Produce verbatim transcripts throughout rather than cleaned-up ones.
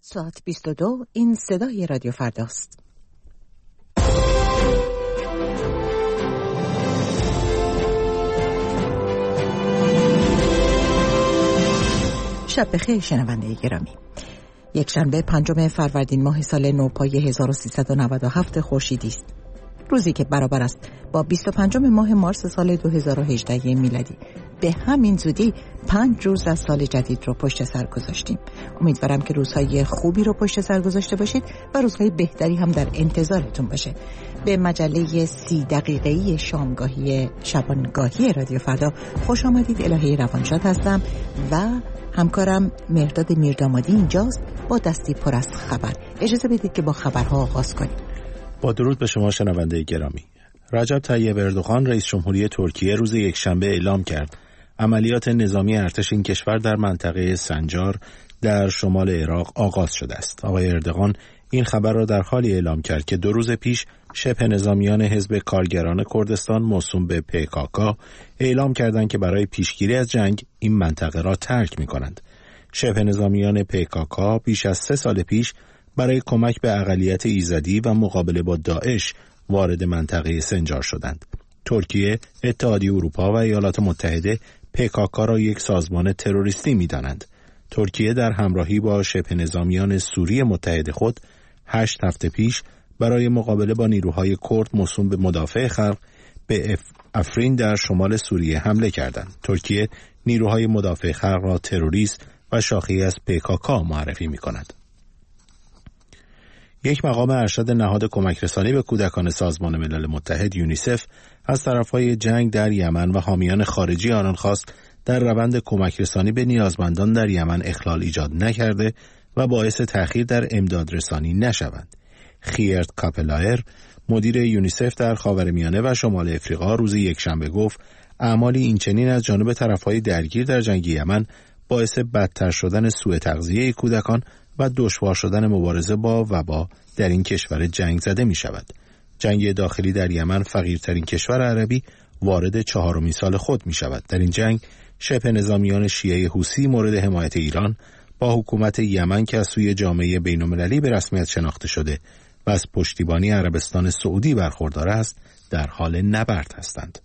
ساعت بیست و دو، این صدای رادیو فرداست. شب بخیر شنونده گرامی. یک شنبه پنجم فروردین ماه سال نوپای هزار و سیصد و نود و هفت خورشیدی است. روزی که برابر است با بیست و پنجم ماه مارس سال دو هزار و هجده میلادی. به همین زودی پنج روز از سال جدید رو پشت سر گذاشتیم. امیدوارم که روزهای خوبی رو پشت سر گذاشته باشید و روزهای بهتری هم در انتظارتون باشه. به مجله سی دقیقه‌ای شامگاهی شبانگاهی رادیو فردا خوش آمدید. الهه روانشاد هستم و همکارم مهرداد میردامادی اینجاست با دستی پر از خبر. اجازه بدید که با خبرها آغاز کنیم. با درود به شما شنونده گرامی. رجب طیب اردوغان رئیس جمهوری ترکیه روز یکشنبه اعلام کرد عملیات نظامی ارتش این کشور در منطقه سنجار در شمال عراق آغاز شده است. آقای اردوغان این خبر را در حالی اعلام کرد که دو روز پیش شبه نظامیان حزب کارگران کردستان موسوم به پی کی کی اعلام کردند که برای پیشگیری از جنگ این منطقه را ترک می‌کنند. شبه نظامیان پی کی کی بیش از سه سال پیش برای کمک به اقلیت ایزدی و مقابله با داعش وارد منطقه سنجار شدند. ترکیه، اتحادیه اروپا و ایالات متحده پی کی کی را یک سازمان تروریستی می‌دانند. ترکیه در همراهی با شبه نظامیان سوری متحد خود هشت هفته پیش برای مقابله با نیروهای کرد موسوم به مدافع خلق به افرین در شمال سوریه حمله کردند. ترکیه نیروهای مدافع خلق را تروریست و شاخه‌ای از پی کی کی معرفی می‌کند. یک مقام ارشد نهاد کمک رسانی به کودکان سازمان ملل متحد یونیسف از طرفهای جنگ در یمن و حامیان خارجی آنان خواست در روند کمک رسانی به نیازمندان در یمن اخلال ایجاد نکرده و باعث تأخیر در امداد رسانی نشوند. خیرت کاپلایر مدیر یونیسف در خاورمیانه و شمال افریقا روز یکشنبه گفت اعمالی اینچنین از جانب طرفهای درگیر در جنگ یمن باعث بدتر شدن سوء تغذیه کودکان و دشوار شدن مبارزه با وبا در این کشور جنگ زده می شود. جنگ داخلی در یمن فقیرترین کشور عربی وارد چهارمین سال خود می شود. در این جنگ شبه نظامیان شیعه حوثی مورد حمایت ایران با حکومت یمن که از سوی جامعه بین‌المللی به رسمیت شناخته شده و از پشتیبانی عربستان سعودی برخوردار است در حال نبرد هستند.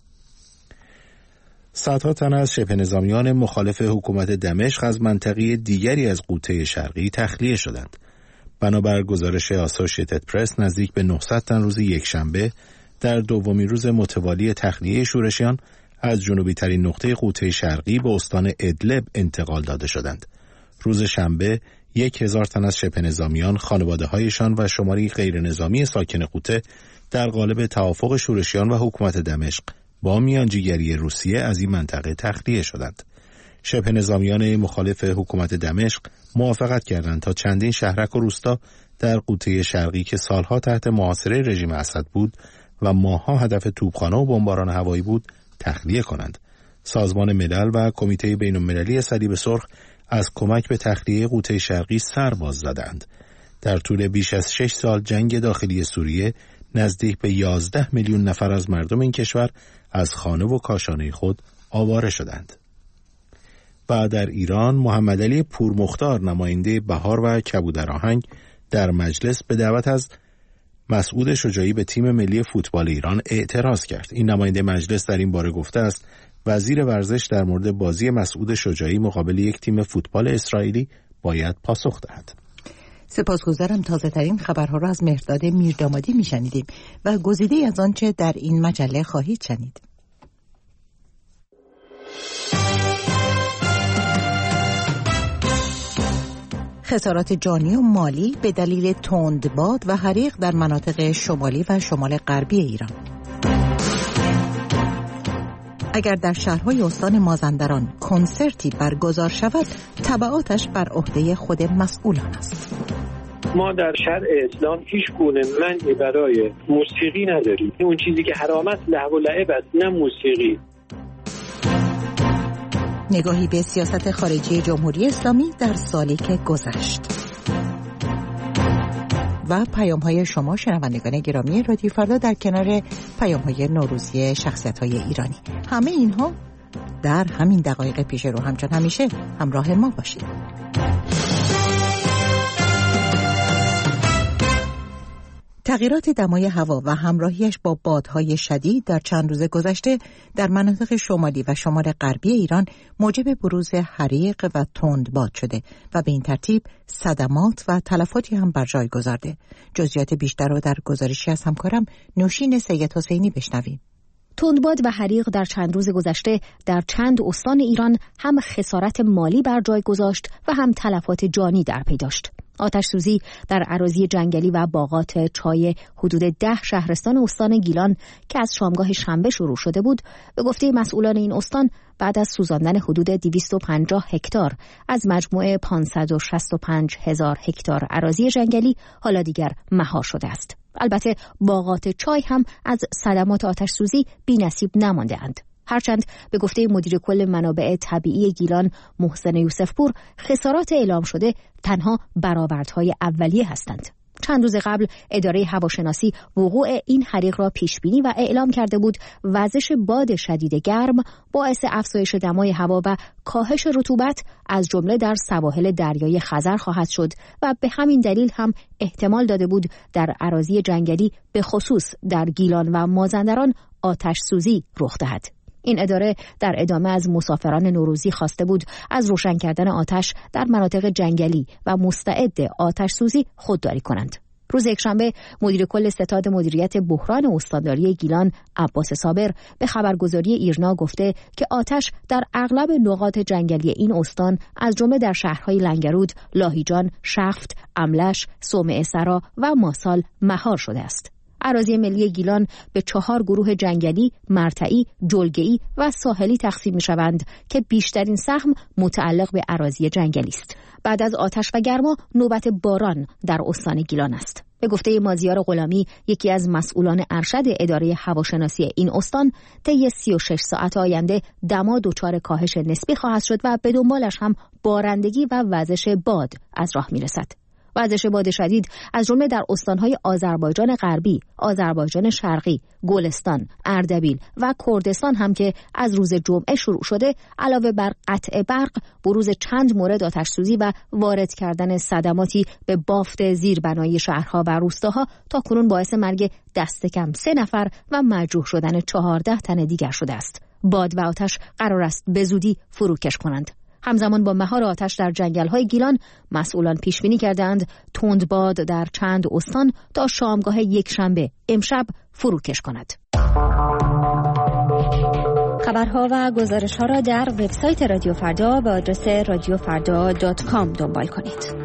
صدها تن از شبه نظامیان مخالف حکومت دمشق از منطقه دیگری از غوطه شرقی تخلیه شدند. بنابر گزارش آسوشیتد پرس نزدیک به نهصد تن روز یکشنبه در دومین روز متوالی تخلیه شورشیان از جنوبی ترین نقطه غوطه شرقی به استان ادلب انتقال داده شدند. روز شنبه یک هزار تن از شبه نظامیان، خانواده هایشان و شماری غیر نظامی ساکن غوطه در قالب توافق شورشیان و حکومت دمشق با میانجیگری روسیه از این منطقه تخلیه شدند. شبه نظامیان مخالف حکومت دمشق موافقت کردند تا چندین شهرک و روستا در غوطه شرقی که سالها تحت محاصره رژیم اسد بود و ماهها هدف توپخانه و بمباران هوایی بود تخلیه کنند. سازمان ملل و کمیته بین‌المللی صلیب سرخ از کمک به تخلیه غوطه شرقی سر باز زدند. در طول بیش از شش سال جنگ داخلی سوریه نزدیک به یازده میلیون نفر از مردم این کشور از خانه و کاشانه خود آواره شدند. و در ایران محمد علی پورمختار نماینده بهار و کبودر آهنگ در مجلس به دعوت از مسعود شجاعی به تیم ملی فوتبال ایران اعتراض کرد. این نماینده مجلس در این باره گفته است وزیر ورزش در مورد بازی مسعود شجاعی مقابل یک تیم فوتبال اسرائیلی باید پاسخ دهد. سپاسگزارم. تازه ترین خبرها را از مهرداد میردامادی میشنیدیم و گزیده از آنچه در این مجله خواهید شنید. خسارات جانی و مالی به دلیل تندباد و حریق در مناطق شمالی و شمال غربی ایران. اگر در شهرهای استان مازندران کنسرتی برگزار شود، تبعاتش بر عهده خود مسئولان است. ما در شرع اسلام هیچ گونه منعی برای موسیقی نداریم. اون چیزی که حرام است لهو و لعب است، نه موسیقی. نگاهی به سیاست خارجی جمهوری اسلامی در سالی که گذشت. و پیام‌های شما شنوندگان گرامی رادیو فردا در کنار پیام‌های نوروزی شخصیت‌های ایرانی. همه اینها در همین دقایق پیش رو. همچون همیشه همراه ما باشید. تغییرات دمای هوا و همراهیش با بادهای شدید در چند روز گذشته در مناطق شمالی و شمال غربی ایران موجب بروز حریق و تندباد شده و به این ترتیب صدمات و تلفاتی هم بر جای گذارده. جزئیات بیشتر رو در گزارشی از همکارم نوشین سید حسینی بشنویم. تندباد و حریق در چند روز گذشته در چند استان ایران هم خسارت مالی بر جای گذاشت و هم تلفات جانی در پی داشت. آتش سوزی در اراضی جنگلی و باغات چای حدود ده شهرستان استان گیلان که از شامگاه شنبه شروع شده بود، به گفته مسئولان این استان بعد از سوزاندن حدود دویست و پنجاه هکتار از مجموعه پانصد و شصت و پنج هزار هکتار اراضی جنگلی حالا دیگر مهار شده است. البته باغات چای هم از صدمات آتش سوزی بی‌نصیب نمانده‌اند. هرچند به گفته مدیر کل منابع طبیعی گیلان محسن یوسفپور خسارات اعلام شده تنها برآوردهای اولیه هستند. چند روز قبل اداره هواشناسی وقوع این حریق را پیش بینی و اعلام کرده بود وزش باد شدید گرم باعث افزایش دمای هوا و کاهش رطوبت از جمله در سواحل دریای خزر خواهد شد و به همین دلیل هم احتمال داده بود در اراضی جنگلی به خصوص در گیلان و مازندران آتش سوزی رخ دهد. این اداره در ادامه از مسافران نوروزی خواسته بود از روشن کردن آتش در مناطق جنگلی و مستعد آتش سوزی خودداری کنند. روز یکشنبه مدیر کل ستاد مدیریت بحران استانداری گیلان عباس صابر به خبرگزاری ایرنا گفته که آتش در اغلب نقاط جنگلی این استان از جمله در شهرهای لنگرود، لاهیجان، شفت، املش، صومعه سرا و ماسال مهار شده است. اراضی ملی گیلان به چهار گروه جنگلی، مرتعی، جلگه‌ای و ساحلی تقسیم می‌شوند که بیشترین سهم متعلق به اراضی جنگلی است. بعد از آتش و گرما نوبت باران در استان گیلان است. به گفته مازیار غلامی، یکی از مسئولان ارشد اداره هواشناسی این استان، طی سی و شش ساعت آینده دما دچار کاهش نسبی خواهد شد و به دنبالش هم بارندگی و وزش باد از راه می‌رسد. وزش باد شدید از جمله در استانهای آذربایجان غربی، آذربایجان شرقی، گلستان، اردبیل و کردستان هم که از روز جمعه شروع شده، علاوه بر قطع برق، بروز چند مورد آتش سوزی و وارد کردن صدماتی به بافت زیربنایی شهرها و روستاها تا کنون باعث مرگ دست کم سه نفر و مجروح شدن چهارده تن دیگر شده است. باد و آتش قرار است به زودی فروکش کنند. همزمان با مهار آتش در جنگل‌های گیلان، مسئولان پیش بینی کردند تندباد در چند استان تا شامگاه یکشنبه امشب فروکش کند. خبرها و گزارش‌ها را در وبسایت رادیو فردا با آدرس رادیو فردا دات کام دنبال کنید.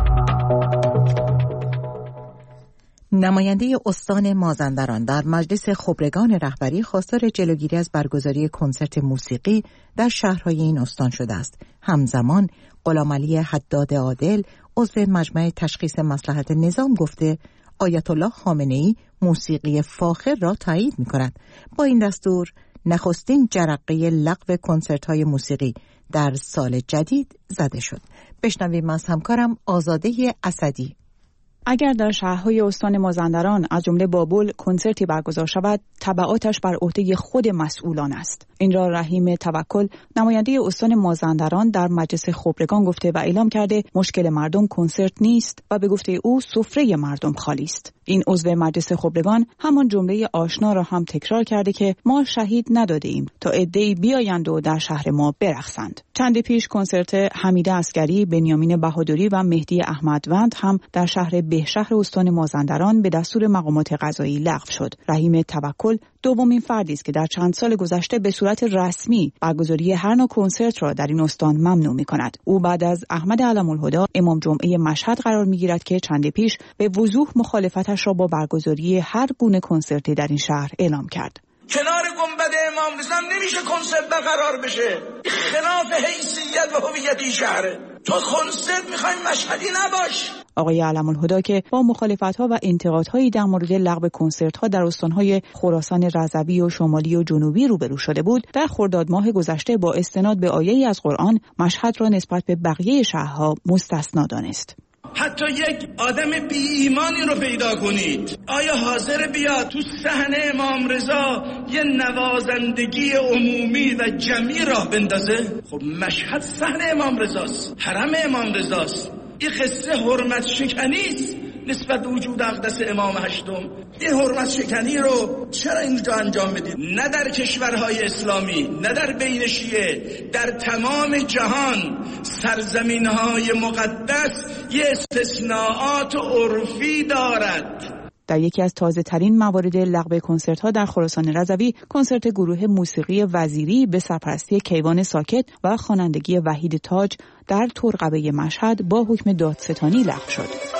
نماینده استان مازندران در مجلس خبرگان رهبری خواستار جلوگیری از برگزاری کنسرت موسیقی در شهرهای این استان شده است. همزمان غلامعلی حداد عادل عضو مجمع تشخیص مصلحت نظام گفته آیت الله خامنه‌ای موسیقی فاخر را تایید می‌کند. با این دستور نخستین جرقه لغو کنسرت‌های موسیقی در سال جدید زده شد. بشنویم از همکارم آزاده اسدی. اگر در شهرهای استان مازندران از جمله بابل کنسرتی برگزار شود، تبعاتش بر عهده خود مسئولان است. این را رحیم توکل نماینده استان مازندران در مجلس خبرگان گفته و اعلام کرده مشکل مردم کنسرت نیست و به گفته او سفره مردم خالی است. این عضو مجلس خبرگان همان جمله آشنا را هم تکرار کرده که ما شهید نداده ایم تا عده‌ای بیایند و در شهر ما برقصند. چند پیش کنسرت حمیده عسگری، بنیامین بهادری و مهدی احمدوند هم در شهر بهشهر استان مازندران به دستور مقامات قضایی لغو شد. رحیم توکل دومین فردی است که در چند سال گذشته به صورت رسمی برگزاری هر نوع کنسرت را در این استان ممنوع می‌کند. او بعد از احمد علم‌الهدی امام جمعه مشهد قرار می‌گیرد که چند پیش به وضوح مخالفتش را با برگزاری هر گونه کنسرتی در این شهر اعلام کرد. کنار گنبد امام رضا نمیشه کنسرت برقرار بشه. خلاف حیثیت و هویت این شهره. تو کنسرت می‌خوای مشهدی نباش. آقای علم‌الهدی که با مخالفت‌ها و انتقادهایی در مورد لغو کنسرت‌ها در استان‌های خراسان رضوی و شمالی و جنوبی روبرو شده بود، در خرداد ماه گذشته با استناد به آیه‌ای از قرآن مشهد را نسبت به بقیه شهرها مستثنا دانست. حتی یک آدم بی ایمانی رو پیدا کنید، آیا حاضر بیاد تو صحنه امام رضا یه نوازندگی عمومی و جمعی راه بندازه؟ خب مشهد صحنه امام رضاست، حرم امام رضاست. این قصه حرمت شکنی است نسبت به وجود اقدس امام هشتم؟ این حرمت شکنی رو چرا اینجا انجام بدید؟ نه در کشورهای اسلامی، نه در بین شیعه، در تمام جهان سرزمینهای مقدس یه استثناءات عرفی دارد. در یکی از تازه ترین موارد لغو کنسرت ها در خراسان رضوی، کنسرت گروه موسیقی وزیری به سرپرستی کیوان ساکت و خوانندگی وحید تاج در ترقبه مشهد با حکم دادستانی لغو شد.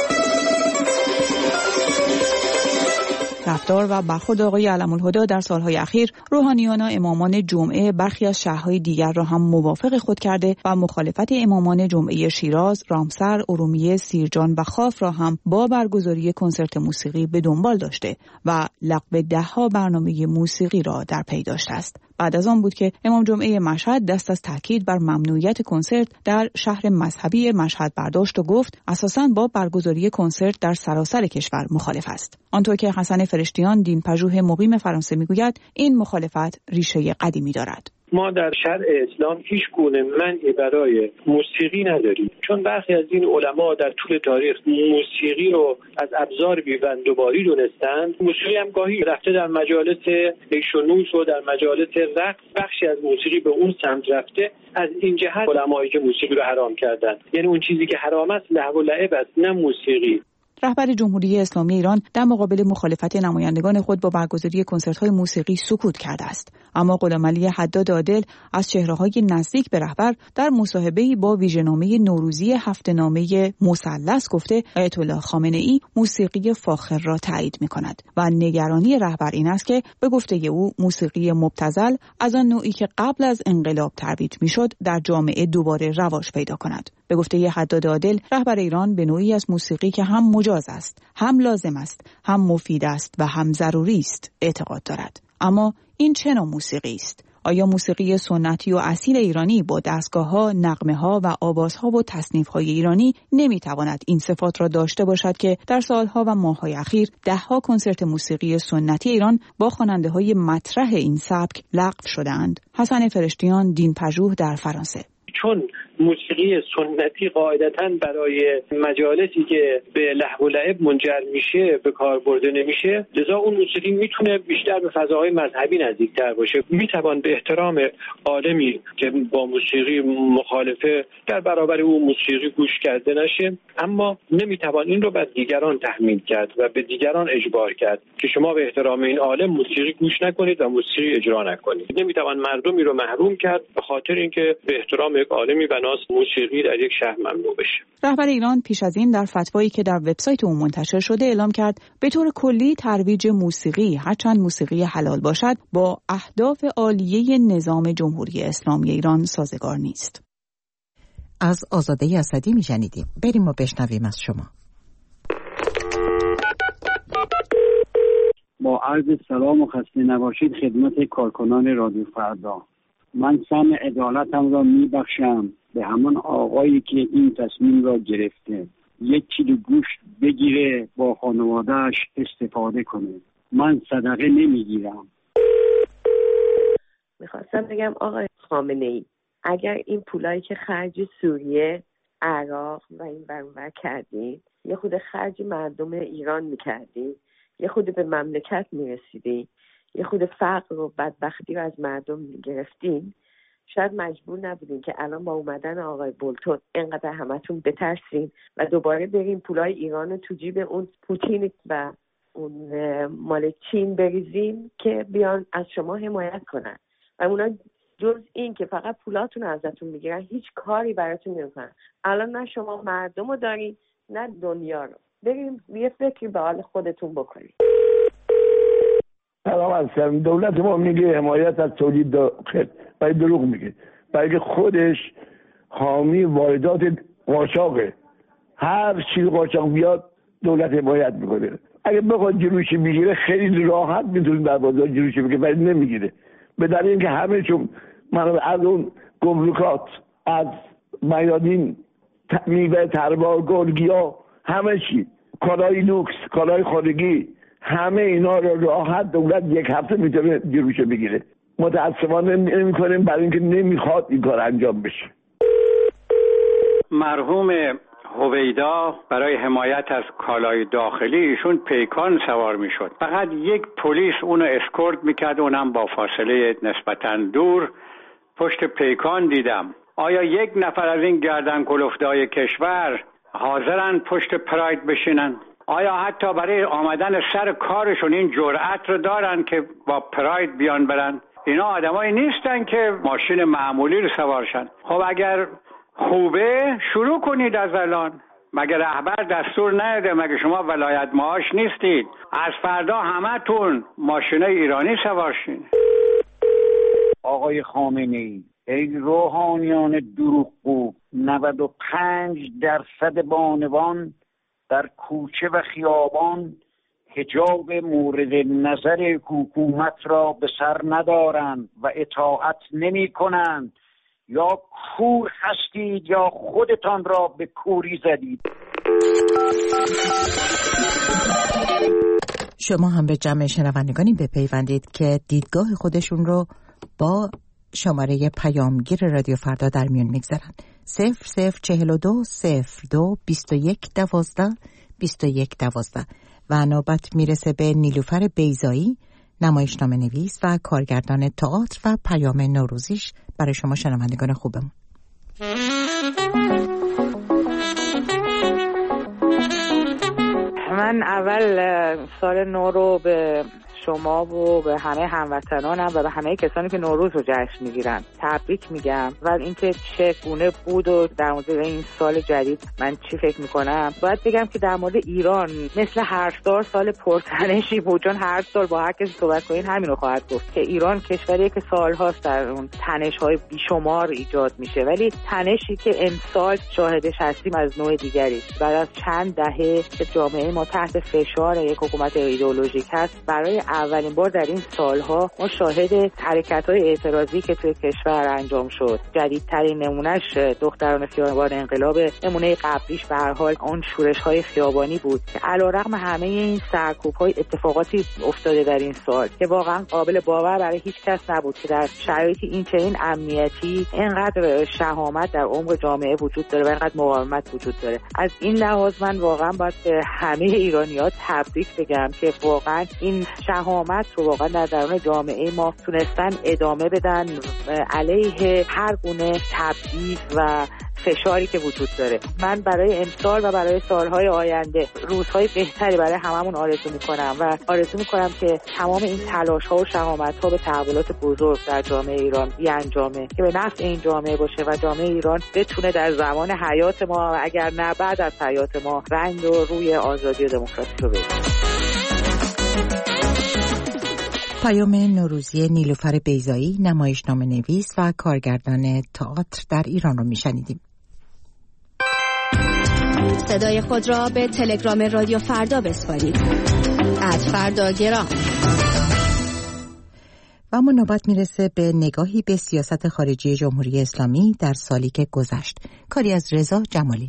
رفتار و برخورد آقای علم‌الهدی در سالهای اخیر روحانیان و امامان جمعه برخی از شهرهای دیگر را هم موافق خود کرده و مخالفت امامان جمعه شیراز، رامسر، ارومیه، سیرجان و خاف را هم با برگزاری کنسرت موسیقی به دنبال داشته و لغو ده‌ها برنامه موسیقی را در پی داشته است. بعد از آن بود که امام جمعه مشهد دست از تاکید بر ممنوعیت کنسرت در شهر مذهبی مشهد برداشت و گفت اساساً با برگزاری کنسرت در سراسر کشور مخالف است. آنطور که حسن فرشتیان دینپژوه مقیم فرانسه میگوید این مخالفت ریشه قدیمی دارد. ما در شرع اسلام هیچ گونه منعی برای موسیقی نداریم، چون برخی از این علما در طول تاریخ موسیقی رو از ابزار بی‌بندوباری دونستند. موسیقی هم گاهی رفته در مجالس عیش و نوش و در مجالس رقص، بخشی از موسیقی به اون سمت رفته. از این جهت علمایی که موسیقی رو حرام کردند، یعنی اون چیزی که حرام است لهو و لعب است، نه موسیقی. رهبر جمهوری اسلامی ایران در مقابل مخالفت نمایندگان خود با برگزاری کنسرت‌های موسیقی سکوت کرده است، اما غلامعلی حداد عادل از چهره‌های نزدیک به رهبر در مصاحبه‌ای با ویژه‌نامه نوروزی هفته‌نامه مثلث گفته آیت الله خامنه‌ای موسیقی فاخر را تایید می‌کند و نگرانی رهبر این است که به گفته او موسیقی مبتذل از آن نوعی که قبل از انقلاب ترویج می‌شد در جامعه دوباره رواج پیدا کند. به گفته حداد عادل رهبر ایران به نوعی از موسیقی که هم مجاز است، هم لازم است، هم مفید است و هم ضروری است اعتقاد دارد. اما این چه نوع موسیقی است؟ آیا موسیقی سنتی و اصیل ایرانی با دستگاه‌ها، نغمه‌ها و آوازها و تصنیف‌های ایرانی نمی‌تواند این صفات را داشته باشد که در سال‌ها و ماه‌های اخیر ده‌ها کنسرت موسیقی سنتی ایران با خواننده‌های مطرح این سبک لغو شدند؟ حسن فرشتیان دینپژوه در فرانسه. چون موسیقی سنتی قاعدتاً برای مجالسی که به لهو و لعب منجر میشه به کار برده نمیشه، لذا اون موسیقی میتونه بیشتر به فضاهای مذهبی نزدیکتر باشه. میتوان به احترام عالمی که با موسیقی مخالفه در برابر اون موسیقی گوش کرده نشه، اما نمیتوان این رو به دیگران تحمیل کرد و به دیگران اجبار کرد که شما به احترام این عالم موسیقی گوش نکنید و موسیقی اجرا نکنید. نمیتوان مردمی رو محروم کرد به خاطر اینکه به احترام یک عالمی موسیقی در یک شهر ممنوع بشه. رهبر ایران پیش از این در فتوایی که در وبسایت او منتشر شده اعلام کرد به طور کلی ترویج موسیقی هرچند موسیقی حلال باشد با اهداف عالیه نظام جمهوری اسلامی ایران سازگار نیست. از آزاده اسدی میشنیدیم. بریم و بشنویم از شما. با عرض سلام و خسته نباشید خدمت کارکنان رادیو فردا. من سهم عدالتم را میبخشم به همان آقایی که این تصمیم را گرفته یک کیلو گوشت بگیره با خانواده‌اش استفاده کنه. من صدقه نمیگیرم. میخواستم بگم آقای خامنه‌ای اگر این پولایی که خرج سوریه، عراق و این برانور کردین یه خود خرج مردم ایران میکردین، یه خود به مملکت میرسیدین، یه خود فقر و بدبختی رو از مردم میگرفتین، شاید مجبور نبودین که الان با اومدن آقای بولتون اینقدر همتون بترسین و دوباره برین پولای ایران رو تو جیب اون پوتین و اون مال چین بریزین که بیان از شما حمایت کنن و اونا جز این که فقط پولاتون رو ازتون میگیرن هیچ کاری براتون نمیکنن. الان نه شما مردم رو دارین نه دنیا رو. بریم یه فکری به حال خودتون بکنین. سلام علیکم. دولت ما میگه حمایت از تولید داخل، ولی دروغ میگه. بلکه خودش حامی واردات قاچاقه. هر چیز قاچاق بیاد دولت حمایت میکنه. اگه بخواد جلوشی بگیره خیلی راحت میتونه در بازار جلوشی بگیره، ولی نمیگیره. به دلیل اینکه همه چون من از اون گمرکات، از میادین، میوه، تربار، گلگیا، همه چی، کالای لوکس، کالای خانگی، همه اینا رو راحت دولت یک هفته میتونه جلوشو بگیره. متاسفانه نمی‌کنیم برای اینکه نمیخواد این کار انجام بشه. مرحوم هویدا برای حمایت از کالای داخلی ایشون پیکان سوار میشد. فقط یک پلیس اونو اسکورت میکرد، اونم با فاصله نسبتاً دور. پشت پیکان دیدم. آیا یک نفر از این گردن کلفتای کشور حاضرن پشت پراید بشینن؟ آیا حتی برای آمدن سر کارشون این جرأت رو دارن که با پراید بیان برن؟ اینا آدمایی نیستن که ماشین معمولی رو سوارشن. خب اگر خوبه شروع کنید از الان. مگه رهبر دستور نده؟ مگه شما ولایت معاش نیستید؟ از فردا همتون ماشینای ایرانی سوارشین. آقای خامنه‌ای، ای روحانیان دروغگو، نود و پنج درصد بانوان در کوچه و خیابان حجاب مورد نظر حکومت را به سر ندارند و اطاعت نمی کنند. یا کور هستید یا خودتان را به کوری زدید. شما هم به جمع شنوندگانی بپیوندید که دیدگاه خودشون رو با شماره پیامگیر رادیو فردا در میون میگذارن. صفر صفر چهل و دو صفر دو بیست و یک دوازده بیست و یک دوازده و نوبت میرسه به نیلوفر بیضایی، نمایشنامه نویس و کارگردان تئاتر و پیام نوروزیش برای شما شنوندگان خوبمون. من اول سال نو رو به شما و به همه هموطنانم و به همه کسانی که نوروز رو جشن میگیرن تبریک میگم. و اینکه چه گونه بود و در مورد این سال جدید من چی فکر میکنم، باید بگم که در مورد ایران مثل هر سال سال پرتنشی بود، چون هر سال با هر کسی صحبت کنین همین رو خواهد گفت که ایران کشوریه که سالهاست در اون تنش‌های بیشمار ایجاد میشه، ولی تنشی که امسال شاهدش هستیم از نوع دیگری. بعد از چند دهه که جامعه ما تحت فشار یک حکومت ایدئولوژیک هست، برای اولین بار در این سالها ما شاهد حرکت‌های اعتراضی که توی کشور انجام شد. جدیدترین نمونهش دختران خیابان انقلاب، نمونه قبلیش به هر حال اون شورش‌های خیابانی بود که علیرغم همه این سرکوب‌های اتفاقاتی افتاده در این سال که واقعا قابل باور برای هیچ کس نبود که در شرایطی این چنین امنیتی اینقدر شهامت در عمق جامعه وجود داره و اینقدر مقاومت وجود داره. از این لحاظ من واقعا باید به همه ایرانی‌ها تبریک بگم که واقعا این شهامت رو واقعا در درون جامعه ما تونستن ادامه بدن علیه هر گونه تبعیض و فشاری که وجود داره. من برای امسال و برای سالهای آینده روزهای بهتری برای هممون آرزو میکنم و آرزو میکنم که تمام این تلاش‌ها و شهامت‌ها به تحولات بزرگ در جامعه ایران بیانجامه که به نفع این جامعه باشه و جامعه ایران بتونه در زمان حیات ما و اگر نه بعد از حیات ما رنگ و روی آزادی و دموکراسی رو بده. پیام نوروزی نیلوفر بیضایی، نمایشنامه نویس و کارگردان تئاتر در ایران رو میشنیدیم. صدای خود را به تلگرام رادیو فردا بسپارید. ات فردا گرام. و اما نوبت میرسه به نگاهی به سیاست خارجی جمهوری اسلامی در سالی که گذشت. کاری از رضا جمالی.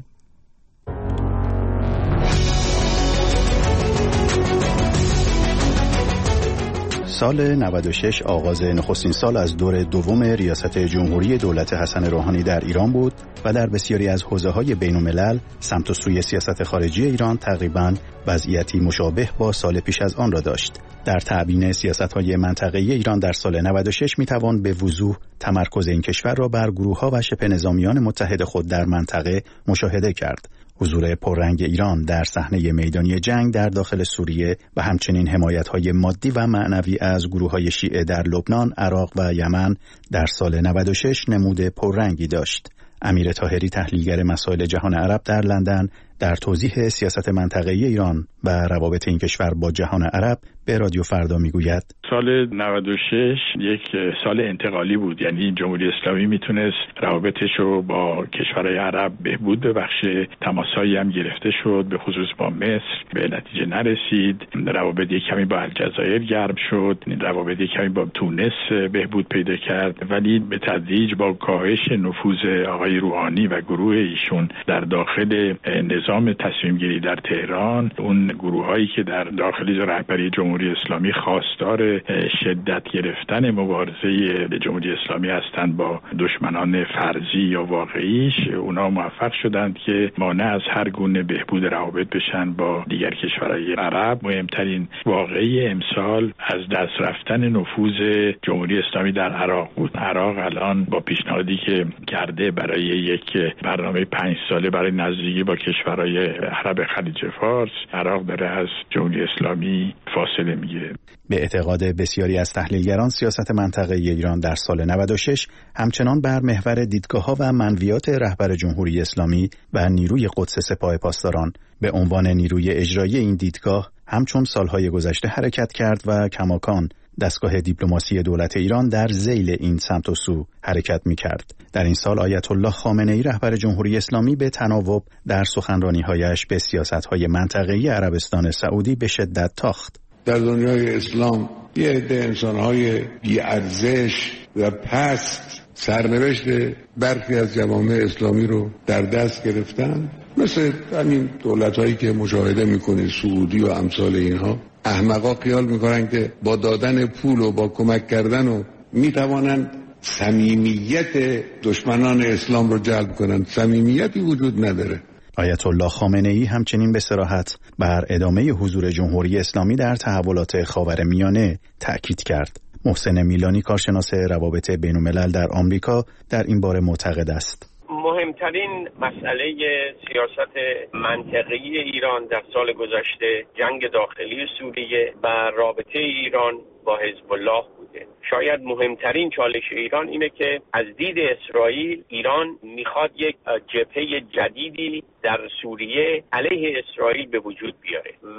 سال نود و شش آغاز نخستین سال از دور دوم ریاست جمهوری دولت حسن روحانی در ایران بود و در بسیاری از حوزه‌های بین‌الملل سمت و سوی سیاست خارجی ایران تقریباً وضعیتی مشابه با سال پیش از آن را داشت. در تبیین سیاست‌های منطقه‌ای ایران در سال نود و شش می‌توان به وضوح تمرکز این کشور را بر گروه‌ها و شبه نظامیان متحد خود در منطقه مشاهده کرد. حضور پررنگ ایران در صحنه میدانی جنگ در داخل سوریه و همچنین حمایت‌های مادی و معنوی از گروه‌های شیعه در لبنان، عراق و یمن در سال نود و شش نمود پررنگی داشت. امیر طاهری، تحلیلگر مسائل جهان عرب در لندن، در توضیح سیاست منطقه‌ای ایران و روابط این کشور با جهان عرب به رادیو فردا میگوید سال نود و شش یک سال انتقالی بود، یعنی جمهوری اسلامی میتونست روابطش رو با کشورهای عرب بهبود ببخشه. تماسایی هم گرفته شد، به خصوص با مصر به نتیجه نرسید. روابط کمی با الجزایر گرم شد، روابط کمی با تونس بهبود پیدا کرد، ولی به تدریج با کاهش نفوذ آقای روحانی و گروه ایشون در داخل نظام نظام تصمیم گیری در تهران، اون گروه هایی که در داخل رهبری جمهوری اسلامی خواستار شدت گرفتن مبارزه جمهوری اسلامی هستند با دشمنان فرضی یا واقعیش، اونا موفق شدند که مانع از هر گونه بهبود روابط بشن با دیگر کشورهای عرب. مهمترین واقعه امسال از دست رفتن نفوذ جمهوری اسلامی در عراق بود. عراق الان با پیشنهادی که کرده برای یک برنامه پنج ساله برای نزدیکی با کشورهای عرب خلیج فارس، عراق داره از جمهوری اسلامی فاصله میگیره. به اعتقاد بسیاری از تحلیلگران، سیاست منطقه ایران در سال نود و شش همچنان بر محور دیدگاه‌ها و منویات رهبر جمهوری اسلامی و نیروی قدس سپاه پاسداران به عنوان نیروی اجرایی این دیدگاه همچون سالهای گذشته حرکت کرد و کماکان دستگاه دیپلماسی دولت ایران در ذیل این سمت و سو حرکت می‌کرد. در این سال آیت الله خامنه‌ای رهبر جمهوری اسلامی به تناوب در سخنرانی‌هایش به سیاست‌های منطقه‌ای عربستان سعودی به شدت تاخت. در دنیای اسلام یه عده انسان‌های بی‌ارزش و پست سرنوشت برخی از جوامع اسلامی رو در دست گرفتن، مثل همین دولت‌هایی که مشاهده می‌کنید، سعودی و امثال اینها. احمقا خیال میکنن که با دادن پول و با کمک کردن و میتوانند صمیمیت دشمنان اسلام رو جلب کنند. صمیمیتی وجود نداره. آیت الله خامنه‌ای همچنین به صراحت بر ادامه حضور جمهوری اسلامی در تحولات خاورمیانه تأکید کرد. محسن میلانی، کارشناس روابط بین‌الملل در آمریکا، در این باره معتقد است. مهمترین مسئله سیاست منطقه‌ای ایران در سال گذشته جنگ داخلی سوریه و رابطه ایران با حزب الله بوده. شاید مهمترین چالش ایران اینه که از دید اسرائیل، ایران میخواد یک جبهه جدیدی در سوریه علیه اسرائیل به وجود بیاره و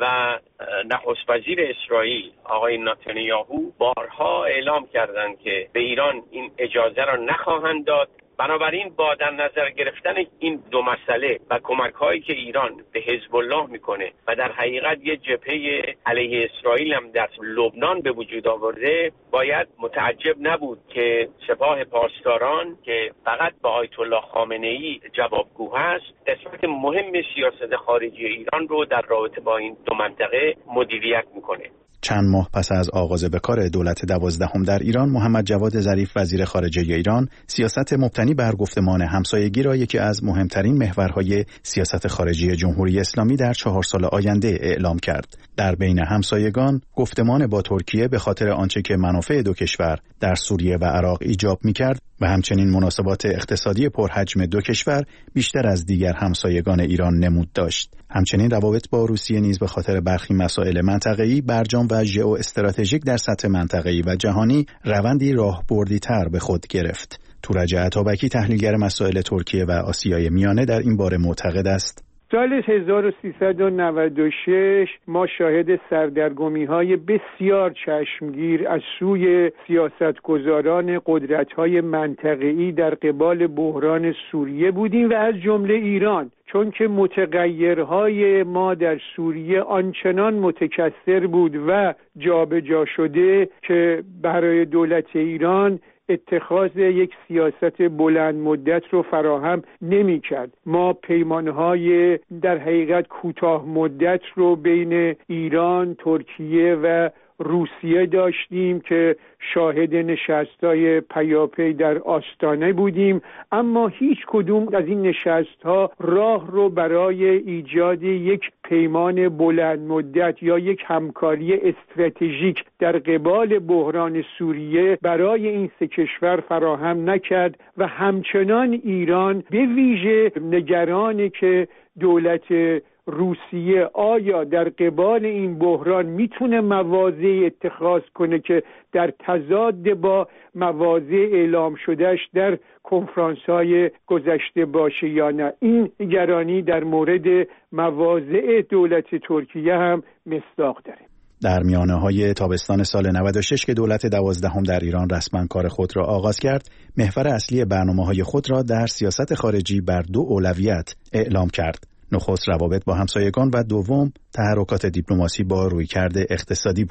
نخست وزیر اسرائیل آقای نتانیاهو بارها اعلام کردند که به ایران این اجازه را نخواهند داد. بنابراین با در نظر گرفتن این دو مسئله و کمک‌هایی که ایران به حزب الله میکنه و در حقیقت یه جبهه علیه اسرائیل هم در لبنان به وجود آورده، باید متعجب نبود که سپاه پاسداران که فقط به آیت الله خامنه‌ای جوابگو هست، قسمت مهم سیاست خارجی ایران رو در رابطه با این دو منطقه مدیریت میکنه. چند ماه پس از آغاز به کار دولت دوازدهم در ایران، محمد جواد ظریف وزیر خارجه ایران سیاست مبتنی بر گفتمان همسایگی را یکی از مهمترین محورهای سیاست خارجی جمهوری اسلامی در چهار سال آینده اعلام کرد. در بین همسایگان گفتمان با ترکیه به خاطر آنچه که منافع دو کشور در سوریه و عراق ایجاب می‌کرد و همچنین مناسبات اقتصادی پرحجم دو کشور بیشتر از دیگر همسایگان ایران نمود داشت. همچنین روابط با روسیه نیز به خاطر برخی مسائل منطقه‌ای برجام و ژئو استراتژیک در سطح منطقه‌ای و جهانی روندی راهبردی‌تر به خود گرفت. تورج عطابکی، تحلیلگر مسائل ترکیه و آسیای میانه، در این باره معتقد است. سال هزار و سیصد و نود و شش ما شاهد سردرگمی‌های بسیار چشمگیر از سوی سیاستگزاران قدرت‌های منطقه‌ای در قبال بحران سوریه بودیم و از جمله ایران، چون که متغیرهای ما در سوریه آنچنان متکثر بود و جابجا شده که برای دولت ایران اتخاذ یک سیاست بلند مدت رو فراهم نمی کرد. ما پیمانهای در حقیقت کوتاه مدت رو بین ایران، ترکیه و روسیه داشتیم که شاهد نشست‌های پیاپی در آستانه بودیم، اما هیچ کدوم از این نشست‌ها راه رو برای ایجاد یک پیمان بلند مدت یا یک همکاری استراتژیک در قبال بحران سوریه برای این سه کشور فراهم نکرد و همچنان ایران به ویژه نگرانی که دولت روسیه آیا در قبال این بحران میتونه مواضع اتخاذ کنه که در تضاد با مواضع اعلام شدهش در کنفرانس‌های گذشته باشه یا نه. این نگرانی در مورد مواضع دولت ترکیه هم مصداق داره. در میانه‌های تابستان سال نود و شش که دولت دوازدهم در ایران رسما کار خود را آغاز کرد، محور اصلی برنامه‌های خود را در سیاست خارجی بر دو اولویت اعلام کرد. نخست روابط با همسایگان و دوم تحرکات دیپلماسی با رویکرد اقتصادی بود.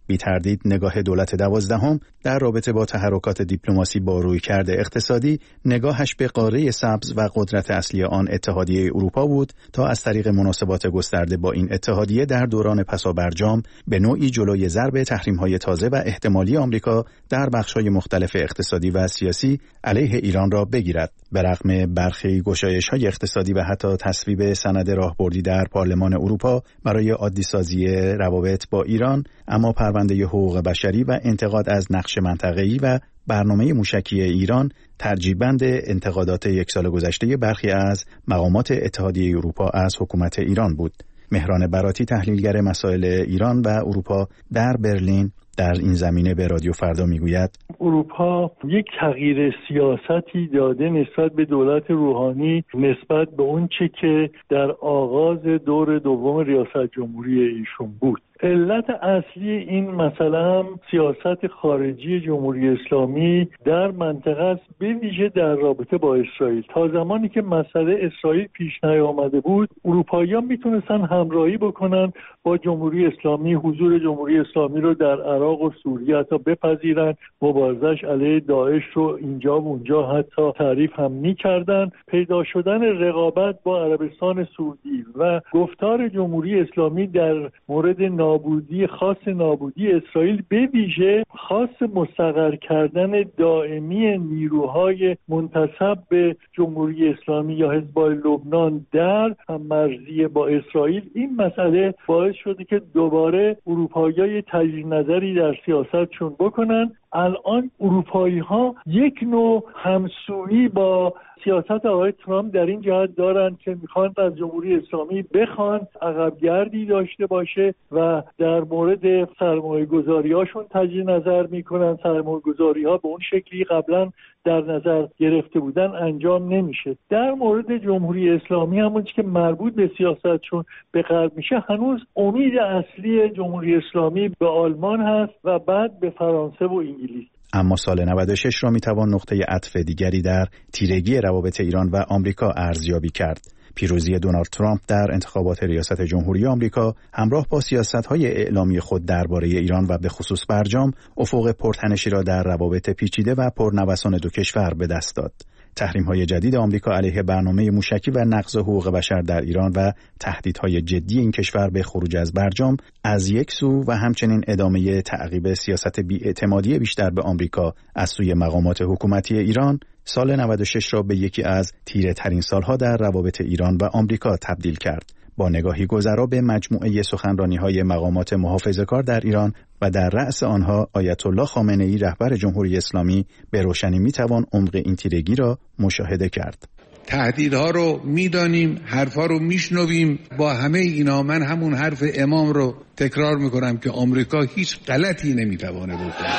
بی تردید نگاه دولت دوازدهم در رابطه با تحرکات دیپلماسی با رویکرد اقتصادی نگاهش به قاره سبز و قدرت اصلی آن اتحادیه اروپا بود تا از طریق مناسبات گسترده با این اتحادیه در دوران پسابرجام به نوعی جلوی ضرب تحریم‌های تازه و احتمالی آمریکا در بخش‌های مختلف اقتصادی و سیاسی علیه ایران را بگیرد. به رغم برخی گشایش‌های اقتصادی و حتی تصویب سند راهبردی در پارلمان اروپا برای عادی‌سازی روابط با ایران، اما پرونده حقوق بشری و انتقاد از نقش منطقه‌ای و برنامه موشکی ایران ترجیبند انتقادات یک سال گذشته برخی از مقامات اتحادیه اروپا از حکومت ایران بود. مهران براتی، تحلیلگر مسائل ایران و اروپا در برلین، در این زمینه به رادیو فردا میگوید اروپا یک تغییر سیاستی داده نسبت به دولت روحانی، نسبت به اون چه که در آغاز دور دوم ریاست جمهوری ایشون بود. علت اصلی این مسئله هم سیاست خارجی جمهوری اسلامی در منطقه است، به ویژه در رابطه با اسرائیل. تا زمانی که مسئله اسرائیل پیش نیامده بود، اروپایی‌ها میتونستن همراهی بکنن با جمهوری اسلامی، حضور جمهوری اسلامی رو در عراق و سوریه حتی بپذیرن، مبارزش علیه داعش رو اینجا و اونجا حتی تعریف هم میکردن. پیدا شدن رقابت با عربستان سعودی و گفتار جمهوری اسلامی در مورد نابودی خاص نابودی اسرائیل، به ویژه خاص مستقر کردن دائمی نیروهای منتسب به جمهوری اسلامی یا حزب لبنان در هم‌مرزی با اسرائیل، این مسئله باعث شده که دوباره اروپایی‌ها تجدید نظری در سیاستشون بکنن. الان اروپایی ها یک نوع همسویی با سیاست آقای ترامپ در این جهت دارن که میخوان از جمهوری اسلامی بخوان عقبگردی داشته باشه و در مورد سرمایه گذاری هاشون تجدید نظر میکنن. سرمایه گذاری ها به اون شکلی قبلا در نظر گرفته بودن انجام نمیشه. در مورد جمهوری اسلامی همون که مربوط به سیاستشون به غرب میشه، هنوز امید اصلی جمهوری اسلامی به آلمان هست و بعد به فرانسه و انگلیس. اما سال نود و شش را میتوان نقطه عطف دیگری در تیرگی روابط ایران و آمریکا ارزیابی کرد. پیروزی دونالد ترامپ در انتخابات ریاست جمهوری آمریکا همراه با سیاست‌های اعلامی خود درباره ایران و به خصوص برجام، افق پرتنشی را در روابط پیچیده و پرنوسان دو کشور به دست داد. تحریم‌های جدید آمریکا علیه برنامه موشکی و نقض حقوق بشر در ایران و تهدیدهای جدی این کشور به خروج از برجام از یک سو و همچنین ادامه تعقیب سیاست بی‌اعتمادی بیشتر به آمریکا از سوی مقامات حکومتی ایران، سال نود و شش را به یکی از تیره ترین سالها در روابط ایران و آمریکا تبدیل کرد. با نگاهی گذرا به مجموعه سخنرانی‌های مقامات محافظه‌کار در ایران و در رأس آنها آیت الله خامنه‌ای رهبر جمهوری اسلامی، به روشنی می‌توان عمق این تیرگی را مشاهده کرد. تهدیدها رو میدانیم، حرفا رو میشنویم. با همه اینا من همون حرف امام رو تکرار میکنم که آمریکا هیچ غلطی نمیتوانه بکنه.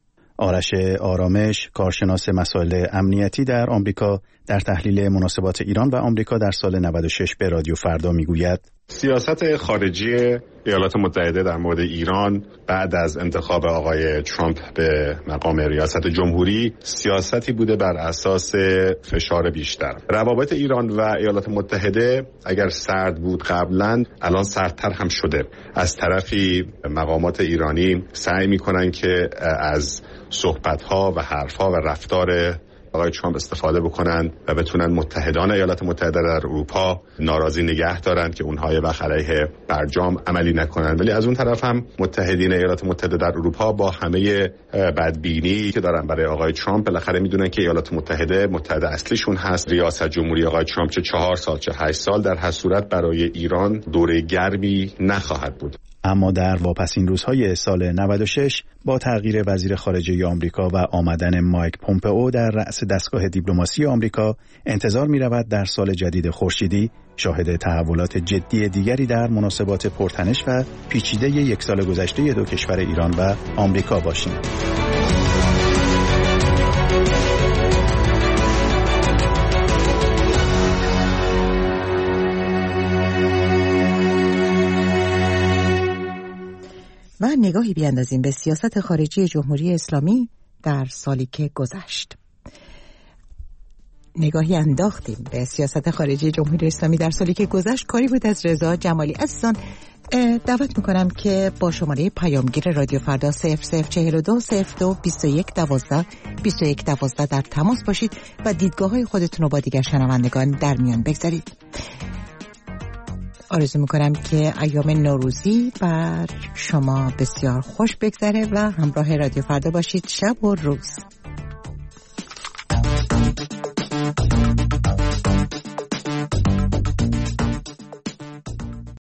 آرش آرامش، کارشناس مسائل امنیتی در آمریکا، در تحلیل مناسبات ایران و آمریکا در سال نود و شش به رادیو فردا میگوید سیاست خارجی ایالات متحده در مورد ایران بعد از انتخاب آقای ترامپ به مقام ریاست جمهوری سیاستی بوده بر اساس فشار بیشتر. روابط ایران و ایالات متحده اگر سرد بود قبلا، الان سردتر هم شده. از طرفی مقامات ایرانی سعی میکنن که از صحبت‌ها و حرف‌ها و رفتار آقای ترامپ استفاده بکنن و بتونن متحدان ایالات متحده در اروپا ناراضی نگه دارن که اونها یه وقت علیه برجام عملی نکنن. ولی از اون طرف هم متحدین ایالات متحده در اروپا با همه بدبینی که دارن برای آقای ترامپ، بالاخره میدونن که ایالات متحده متحد اصلیشون هست. ریاست جمهوری آقای ترامپ چه چهار سال چه هشت سال در هر صورت برای ایران دوره گرمی نخواهد بود. اما در واپسین روزهای سال نود و شش با تغییر وزیر خارجه آمریکا و آمدن مایک پومپئو در رأس دستگاه دیپلماسی آمریکا، انتظار می رود در سال جدید خورشیدی شاهد تحولات جدی دیگری در مناسبات پرتنش و پیچیده یک سال گذشته دو کشور ایران و آمریکا باشیم. و نگاهی بیاندازیم به سیاست خارجی جمهوری اسلامی در سالی که گذشت. نگاهی انداختیم به سیاست خارجی جمهوری اسلامی در سالی که گذشت. کاری بود از رضا جمالی. عزیزان، دعوت میکنم که با شماره پیامگیر رادیو فردا صفر صفر چهل و دو صفر دو بیست و یک دوازده بیست و یک دوازده در تماس باشید و دیدگاه های خودتون رو با دیگر شنوندگان در میان بگذارید. آرزو میکنم که ایام نوروزی بر شما بسیار خوش بگذره و همراه رادیو فردا باشید شب و روز.